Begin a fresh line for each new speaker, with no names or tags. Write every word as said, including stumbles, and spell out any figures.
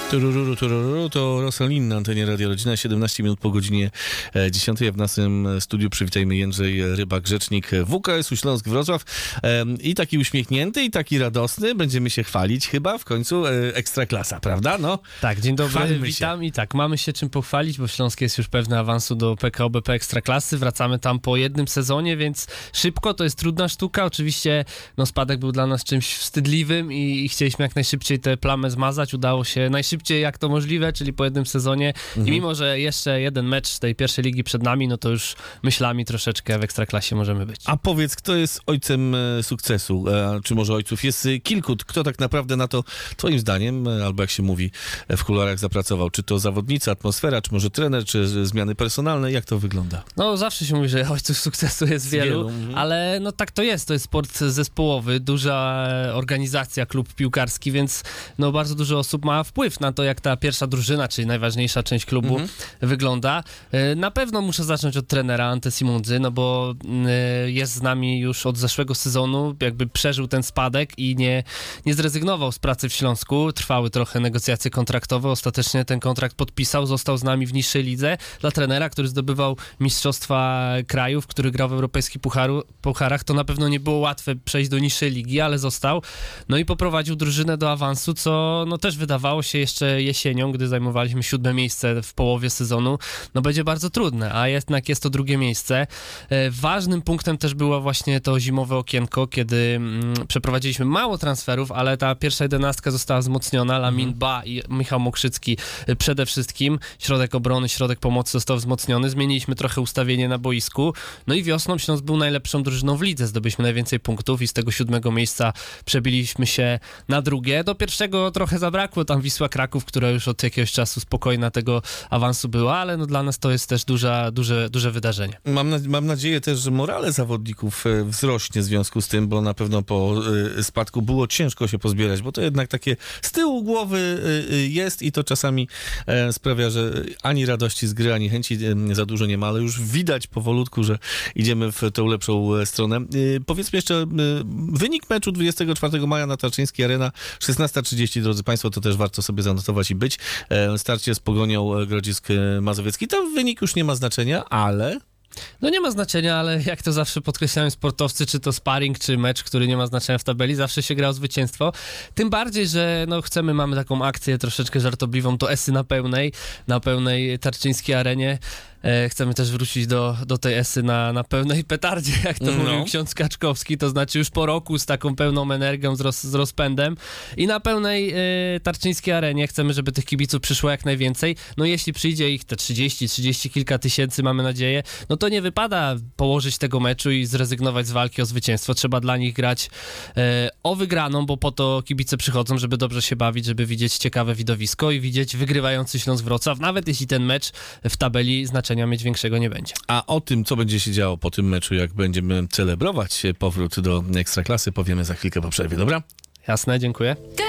Turururu, turururu, to Rosalin na antenie Radia Rodzina, siedemnaście minut po godzinie dziesiątej. W naszym studiu przywitajmy Jędrzej Rybak, rzecznik W K S-u Śląsk Wrocław. I taki uśmiechnięty, i taki radosny. Będziemy się chwalić chyba w końcu. Ekstraklasa, prawda? No.
Tak, dzień dobry,
Chwalmy
witam
się.
I tak, mamy się czym pochwalić, bo Śląsk jest już pewny awansu do P K O B P Ekstraklasy. Wracamy tam po jednym sezonie, więc szybko, to jest trudna sztuka. Oczywiście no, spadek był dla nas czymś wstydliwym i, i chcieliśmy jak najszybciej tę plamę zmazać. Udało się najszybciej jak to możliwe, czyli po jednym sezonie. Mhm. I mimo, że jeszcze jeden mecz tej pierwszej ligi przed nami, no to już myślami troszeczkę w Ekstraklasie możemy być.
A powiedz, kto jest ojcem e, sukcesu? E, czy może ojców? Jest e, kilku. Kto tak naprawdę na to, twoim zdaniem, e, albo jak się mówi e, w kuluarach, zapracował? Czy to zawodnicy, atmosfera, czy może trener, czy z, zmiany personalne? Jak to wygląda?
No zawsze się mówi, że ojców sukcesu jest wielu, wielu mhm. ale no tak to jest. To jest sport zespołowy, duża organizacja, klub piłkarski, więc no bardzo dużo osób ma wpływ na to, jak ta pierwsza drużyna, czyli najważniejsza część klubu mhm. wygląda. Na pewno muszę zacząć od trenera Ante Simundzy, no bo jest z nami już od zeszłego sezonu, jakby przeżył ten spadek i nie, nie zrezygnował z pracy w Śląsku. Trwały trochę negocjacje kontraktowe, ostatecznie ten kontrakt podpisał, został z nami w niższej lidze. Dla trenera, który zdobywał mistrzostwa krajów, który grał w europejskich pucharu, pucharach, to na pewno nie było łatwe przejść do niższej ligi, ale został. No i poprowadził drużynę do awansu, co no też wydawało się jeszcze jesienią, gdy zajmowaliśmy siódme miejsce w połowie sezonu, no będzie bardzo trudne, a jednak jest to drugie miejsce. E, ważnym punktem też było właśnie to zimowe okienko, kiedy mm, przeprowadziliśmy mało transferów, ale ta pierwsza jedenastka została wzmocniona. Lamin Ba i Michał Mokrzycki e, przede wszystkim. Środek obrony, środek pomocy został wzmocniony. Zmieniliśmy trochę ustawienie na boisku. No i wiosną Śląsk był najlepszą drużyną w lidze. Zdobyliśmy najwięcej punktów i z tego siódmego miejsca przebiliśmy się na drugie. Do pierwszego trochę zabrakło, tam Wisła Kraków, która już od jakiegoś czasu spokojna tego awansu była, ale no dla nas to jest też duża, duże, duże wydarzenie.
Mam, na, mam nadzieję też, że morale zawodników wzrośnie w związku z tym, bo na pewno po spadku było ciężko się pozbierać, bo to jednak takie z tyłu głowy jest i to czasami sprawia, że ani radości z gry, ani chęci za dużo nie ma, ale już widać powolutku, że idziemy w tą lepszą stronę. Powiedzmy jeszcze wynik meczu dwudziestego czwartego maja na Tarczyńskiej Arena, szesnasta trzydzieści, drodzy Państwo, to też warto sobie zanotować i być. Starcie z Pogonią Grodzisk Mazowiecki. Tam wynik już nie ma znaczenia, ale...
No nie ma znaczenia, ale jak to zawsze podkreślają sportowcy, czy to sparring, czy mecz, który nie ma znaczenia w tabeli, zawsze się gra o zwycięstwo. Tym bardziej, że no chcemy, mamy taką akcję troszeczkę żartobliwą, to esy na pełnej, na pełnej Tarczyńskiej Arenie. E, chcemy też wrócić do, do tej esy na, na pełnej petardzie, jak to no. mówił ksiądz Kaczkowski, to znaczy już po roku z taką pełną energią, z, roz, z rozpędem i na pełnej e, Tarczyńskiej Arenie chcemy, żeby tych kibiców przyszło jak najwięcej. No jeśli przyjdzie ich te trzydzieści, trzydzieści kilka tysięcy, mamy nadzieję, no to nie wypada położyć tego meczu i zrezygnować z walki o zwycięstwo. Trzeba dla nich grać e, o wygraną, bo po to kibice przychodzą, żeby dobrze się bawić, żeby widzieć ciekawe widowisko i widzieć wygrywający Śląsk Wrocław, nawet jeśli ten mecz w tabeli znaczenia mieć większego nie będzie.
A o tym, co będzie się działo po tym meczu, jak będziemy celebrować powrót do Ekstraklasy, powiemy za chwilkę po przerwie, dobra?
Jasne, dziękuję.